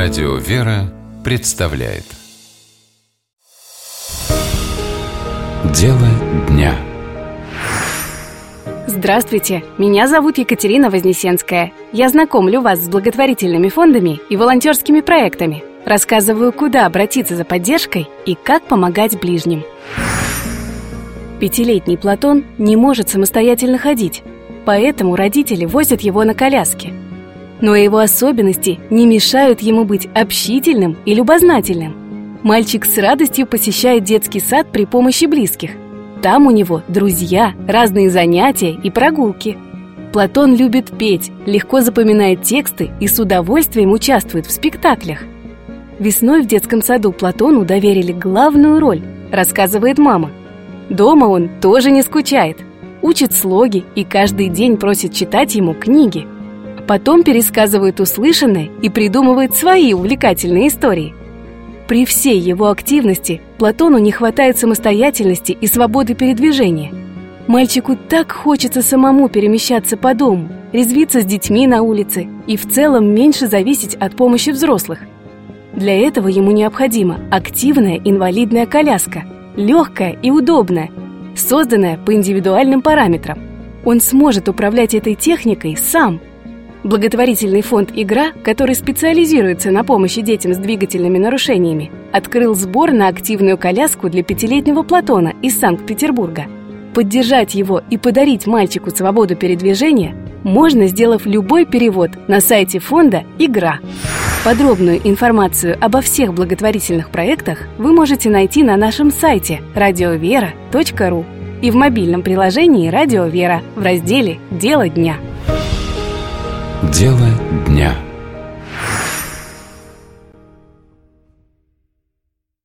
Радио «Вера» представляет Дело дня. Здравствуйте, меня зовут Екатерина Вознесенская. Я знакомлю вас с благотворительными фондами и волонтерскими проектами. Рассказываю, куда обратиться за поддержкой и как помогать ближним. 5-летний Платон не может самостоятельно ходить, поэтому родители возят его на коляске. Но его особенности не мешают ему быть общительным и любознательным. Мальчик с радостью посещает детский сад при помощи близких. Там у него друзья, разные занятия и прогулки. Платон любит петь, легко запоминает тексты и с удовольствием участвует в спектаклях. Весной в детском саду Платону доверили главную роль, рассказывает мама. Дома он тоже не скучает, учит слоги и каждый день просит читать ему книги. Потом пересказывает услышанное и придумывает свои увлекательные истории. При всей его активности Платону не хватает самостоятельности и свободы передвижения. Мальчику так хочется самому перемещаться по дому, резвиться с детьми на улице и в целом меньше зависеть от помощи взрослых. Для этого ему необходима активная инвалидная коляска, легкая и удобная, созданная по индивидуальным параметрам. Он сможет управлять этой техникой сам. Благотворительный фонд «Игра», который специализируется на помощи детям с двигательными нарушениями, открыл сбор на активную коляску для 5-летнего Платона из Санкт-Петербурга. Поддержать его и подарить мальчику свободу передвижения можно, сделав любой перевод на сайте фонда «Игра». Подробную информацию обо всех благотворительных проектах вы можете найти на нашем сайте radiovera.ru и в мобильном приложении «Радио Вера» в разделе «Дело дня». Дело дня.